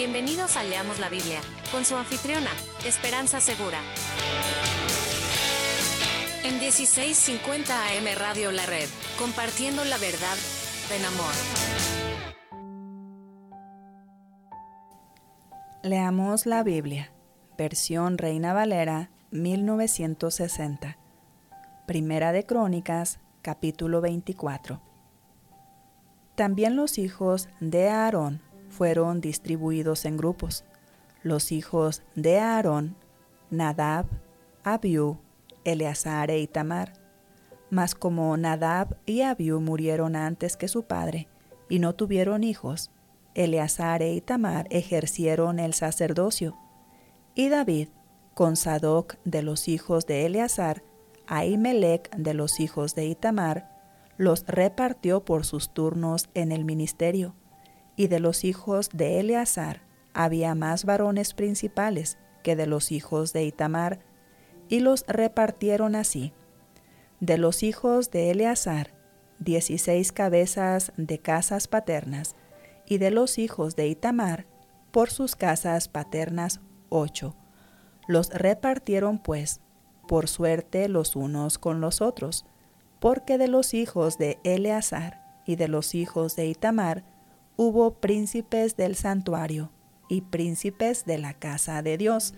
Bienvenidos a Leamos la Biblia, con su anfitriona, Esperanza Segura. En 1650 AM Radio La Red, compartiendo la verdad en amor. Leamos la Biblia, versión Reina Valera, 1960. Primera de Crónicas, capítulo 24. También los hijos de Aarón fueron distribuidos en grupos. Los hijos de Aarón, Nadab, Abiú, Eleazar e Itamar. Mas como Nadab y Abiú murieron antes que su padre y no tuvieron hijos, Eleazar e Itamar ejercieron el sacerdocio. Y David, con Sadoc de los hijos de Eleazar, Ahimelech de los hijos de Itamar, los repartió por sus turnos en el ministerio. Y de los hijos de Eleazar había más varones principales que de los hijos de Itamar, y los repartieron así. De los hijos de Eleazar, 16 cabezas de casas paternas, y de los hijos de Itamar, por sus casas paternas, 8. Los repartieron pues, por suerte los unos con los otros, porque de los hijos de Eleazar y de los hijos de Itamar hubo príncipes del santuario y príncipes de la casa de Dios.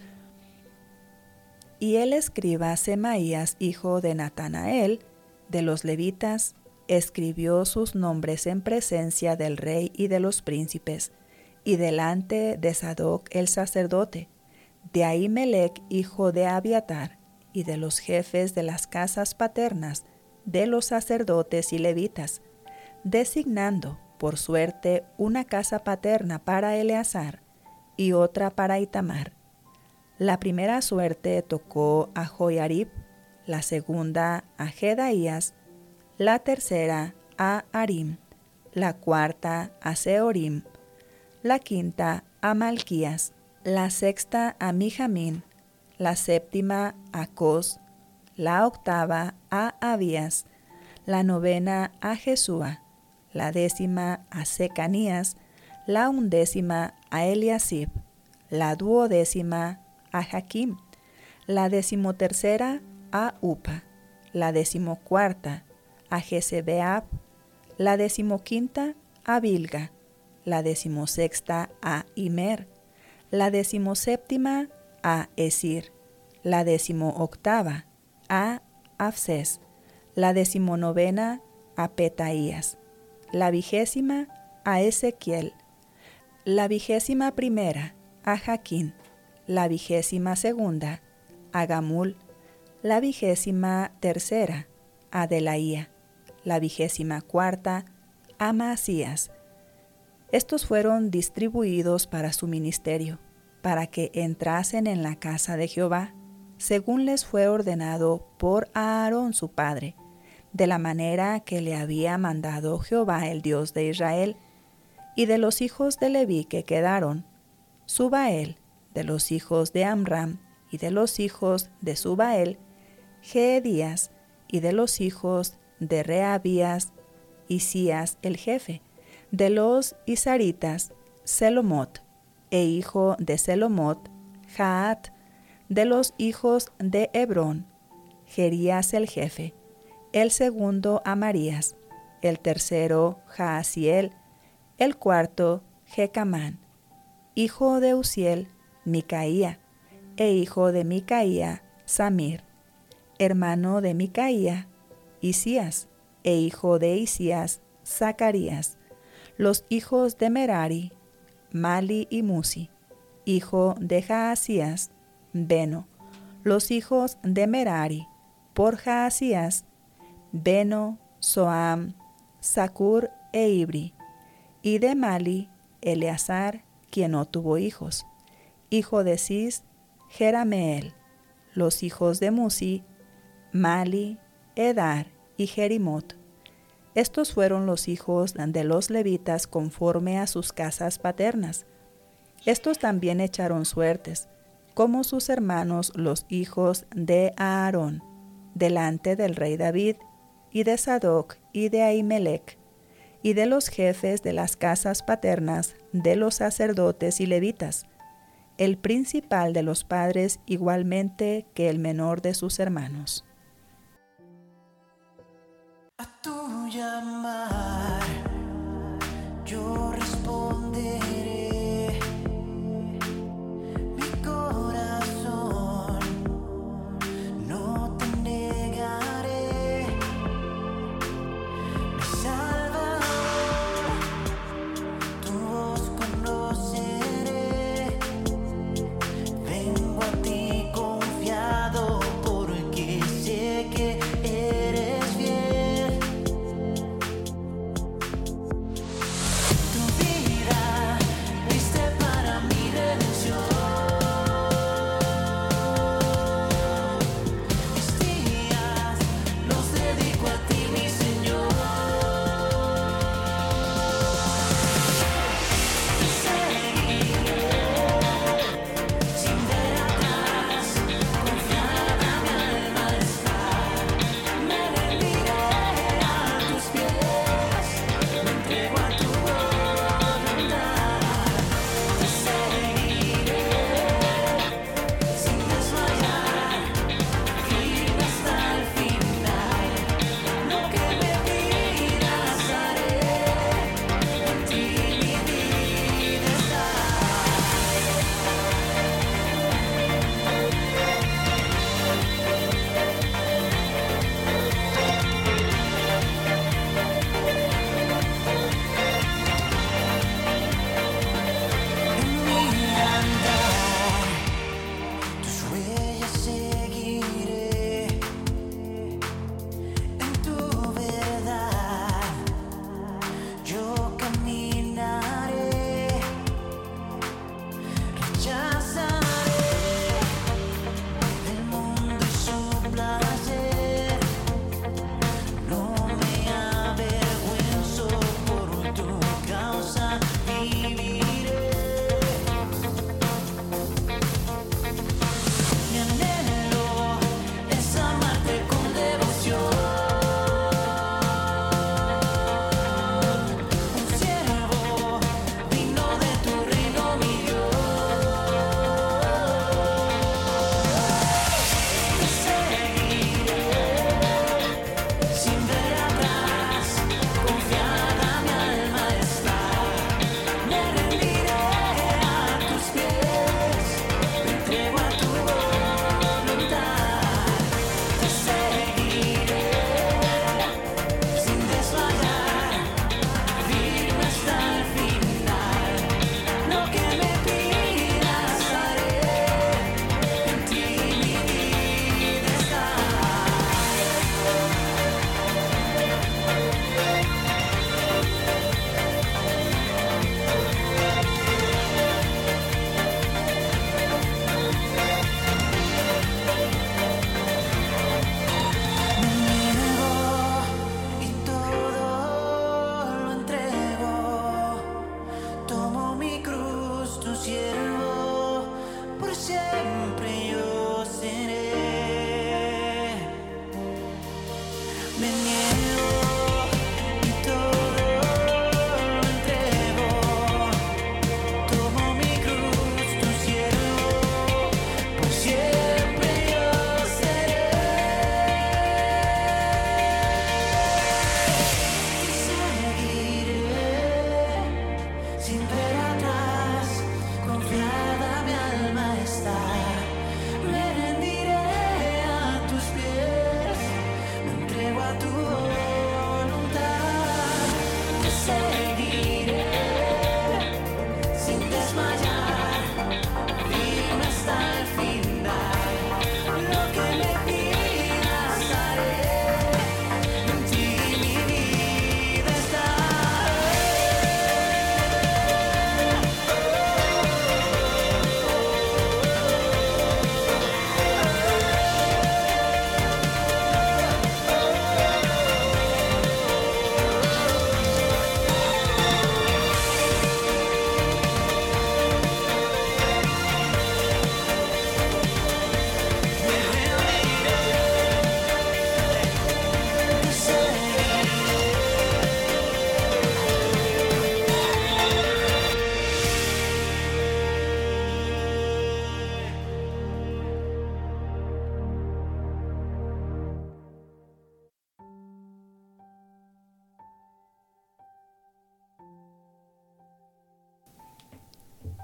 Y el escriba Semaías, hijo de Natanael, de los levitas, escribió sus nombres en presencia del rey y de los príncipes, y delante de Sadoc el sacerdote, de Ahimelech, hijo de Abiatar, y de los jefes de las casas paternas, de los sacerdotes y levitas, designando por suerte una casa paterna para Eleazar y otra para Itamar. La primera suerte tocó a Joiarib, la segunda a Jedaías, la tercera a Harim, la cuarta a Seorim, la quinta a Malquías, la sexta a Mijamín, la séptima a Cos, la octava a Abías, la novena a Jesúa, la décima a Secanías, la undécima a Eliasib, la duodécima a Jaquim, la decimotercera a Upa, la decimocuarta a Jezebeab, la decimoquinta a Bilga, la decimosexta a Imer, la decimoséptima a Esir, la decimooctava a Afses, la decimonovena a Petaías, la 20ª a Ezequiel, la 21ª a Jaquín, la 22ª a Gamul, la 23ª a Delaía, la 24ª a Maasías. Estos fueron distribuidos para su ministerio, para que entrasen en la casa de Jehová, según les fue ordenado por Aarón su padre, de la manera que le había mandado Jehová el Dios de Israel. Y de los hijos de Leví que quedaron, Subael, de los hijos de Amram, y de los hijos de Subael, Jeedías, y de los hijos de Rehabías, Isías el jefe, de los Isaritas, Selomot, e hijo de Selomot, Jaat, de los hijos de Hebrón, Jerías el jefe, el segundo Amarías, el tercero Jaasiel, el cuarto Jecamán, hijo de Uziel, Micaía, e hijo de Micaía, Samir, hermano de Micaía, Isías, e hijo de Isías, Zacarías, los hijos de Merari, Mali y Musi, hijo de Jaasías, Beno, los hijos de Merari, por Jaasías, Beno, Soam, Zacur e Ibri, y de Mali, Eleazar, quien no tuvo hijos, hijo de Cis, Jerameel, los hijos de Musi, Mali, Edar y Jerimot. Estos fueron los hijos de los levitas conforme a sus casas paternas. Estos también echaron suertes, como sus hermanos los hijos de Aarón, delante del rey David, y de Sadoc y de Ahimelech. y de los jefes de las casas paternas de los sacerdotes y levitas, el principal de los padres igualmente que el menor de sus hermanos. A tu llamar, yo responderé. Mi corazón no te negaré. Mi Salvador, tu voz conoceré. Vengo a ti confiado porque sé que eres fiel.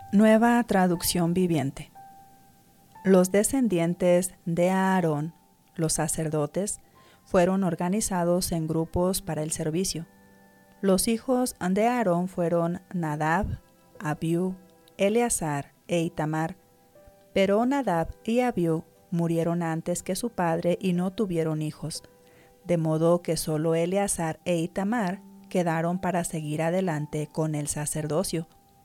Nueva traducción viviente. Los descendientes de Aarón, los sacerdotes, fueron organizados en grupos para el servicio. Los hijos de Aarón fueron Nadab, Abiú, Eleazar e Itamar, pero Nadab y Abiú murieron antes que su padre y no tuvieron hijos, de modo que solo Eleazar e Itamar quedaron para seguir adelante con el sacerdocio.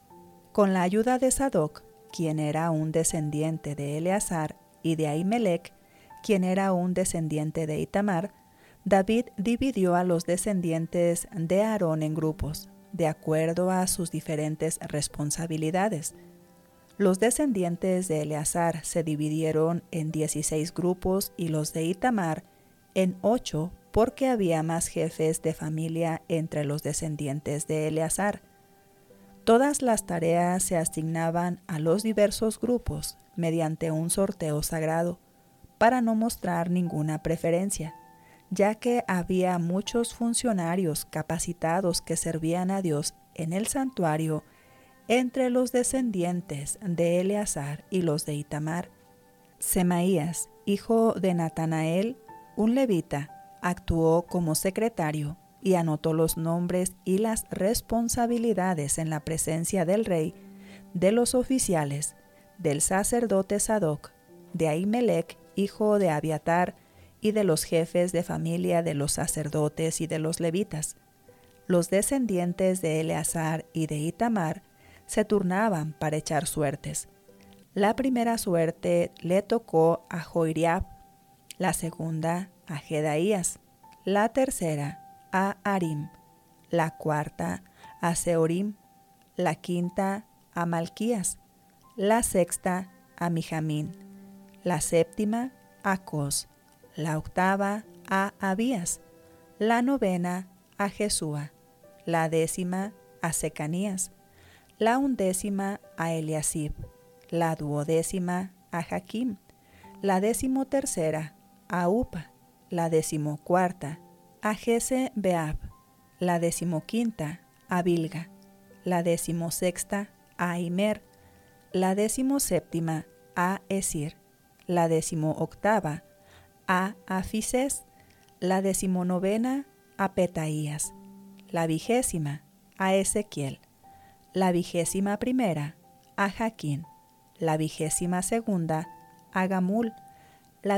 Con la ayuda de Sadoc, quien era un descendiente de Eleazar, y de Ahimelech, quien era un descendiente de Itamar, David dividió a los descendientes de Aarón en grupos, de acuerdo a sus diferentes responsabilidades. Los descendientes de Eleazar se dividieron en 16 grupos y los de Itamar en 8, porque había más jefes de familia entre los descendientes de Eleazar. Todas las tareas se asignaban a los diversos grupos mediante un sorteo sagrado, para no mostrar ninguna preferencia, ya que había muchos funcionarios capacitados que servían a Dios en el santuario entre los descendientes de Eleazar y los de Itamar. Semaías, hijo de Natanael, un levita, actuó como secretario y anotó los nombres y las responsabilidades en la presencia del rey, de los oficiales, del sacerdote Sadoc, de Ahimelech, hijo de Abiatar, y de los jefes de familia de los sacerdotes y de los levitas. Los descendientes de Eleazar y de Itamar se turnaban para echar suertes. La primera suerte le tocó a Joiriab, la segunda a Jedaías, la tercera a Arim, la cuarta a Seorim, la quinta a Malquías, la sexta a Mijamín, la séptima a Cos, la octava a Abías, la novena a Jesúa, la décima a Secanías, la undécima a Eliasib, la duodécima a Jaquim, la decimotercera a Upa, la decimocuarta a Jese-Beab, la decimoquinta a Bilga, la decimosexta a Imer, la decimoséptima a Esir, la decimoctava a Afises, la decimonovena a Petaías, la 20ª a Ezequiel, la 21ª a Jaquín, la 22ª a Gamul, la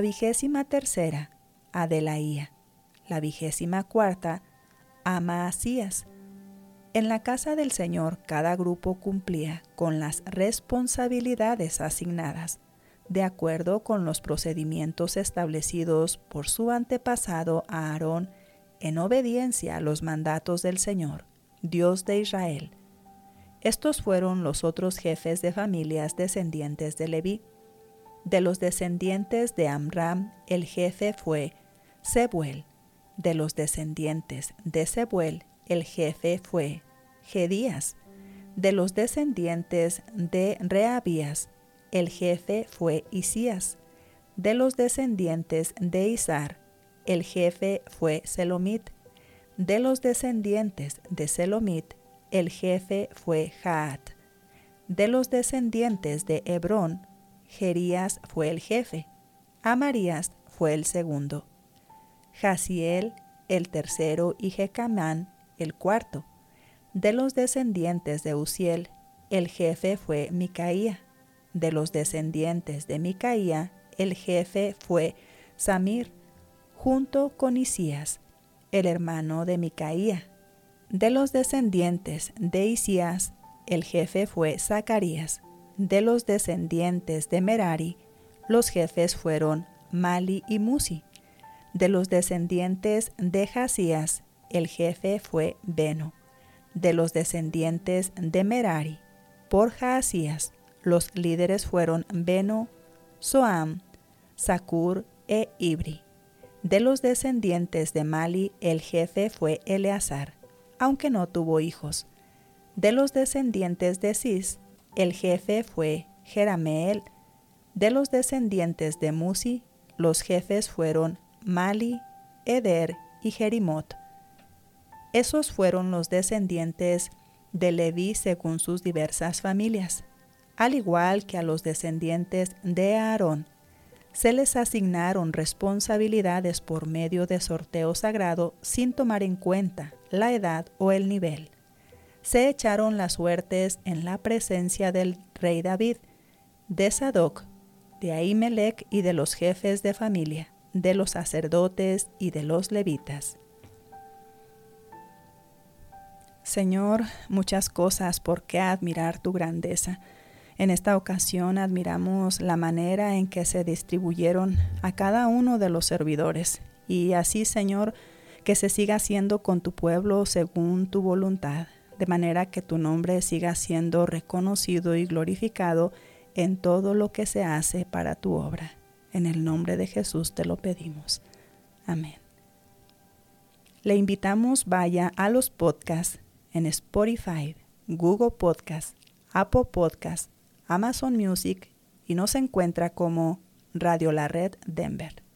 23ª a Delaía, la 24ª a Maasías. En la casa del Señor cada grupo cumplía con las responsabilidades asignadas, de acuerdo con los procedimientos establecidos por su antepasado Aarón en obediencia a los mandatos del Señor, Dios de Israel. Estos fueron los otros jefes de familias descendientes de Leví. De los descendientes de Amram, el jefe fue Sebuel. De los descendientes de Sebuel, el jefe fue Gedías. De los descendientes de Reabías, el jefe fue Isías. De los descendientes de Izar, el jefe fue Selomit. De los descendientes de Selomit, el jefe fue Jaat. De los descendientes de Hebrón, Jerías fue el jefe. Amarías fue el segundo. Jaziel el tercero y Jecamán el cuarto. De los descendientes de Uziel, el jefe fue Micaía. De los descendientes de Micaía, el jefe fue Samir, junto con Isías, el hermano de Micaía. De los descendientes de Isías, el jefe fue Zacarías. De los descendientes de Merari, los jefes fueron Mali y Musi. De los descendientes de Jasías, el jefe fue Beno. De los descendientes de Merari, por Jasías, los líderes fueron Beno, Soam, Zacur e Ibri. De los descendientes de Mali, el jefe fue Eleazar, aunque no tuvo hijos. De los descendientes de Cis, el jefe fue Jerameel. De los descendientes de Musi, los jefes fueron Mali, Eder y Jerimot. Esos fueron los descendientes de Leví según sus diversas familias. al igual que a los descendientes de Aarón, se les asignaron responsabilidades por medio de sorteo sagrado sin tomar en cuenta la edad o el nivel. Se echaron las suertes en la presencia del rey David, de Sadoc, de Ahimelech y de los jefes de familia, de los sacerdotes y de los levitas. Señor, muchas cosas por qué admirar tu grandeza. En esta ocasión admiramos la manera en que se distribuyeron a cada uno de los servidores. Y así, Señor, que se siga haciendo con tu pueblo según tu voluntad, de manera que tu nombre siga siendo reconocido y glorificado en todo lo que se hace para tu obra. En el nombre de Jesús te lo pedimos. Amén. Le invitamos vaya a los podcasts en Spotify, Google Podcasts, Apple Podcasts, Amazon Music y nos encuentra como Radio La Red Denver.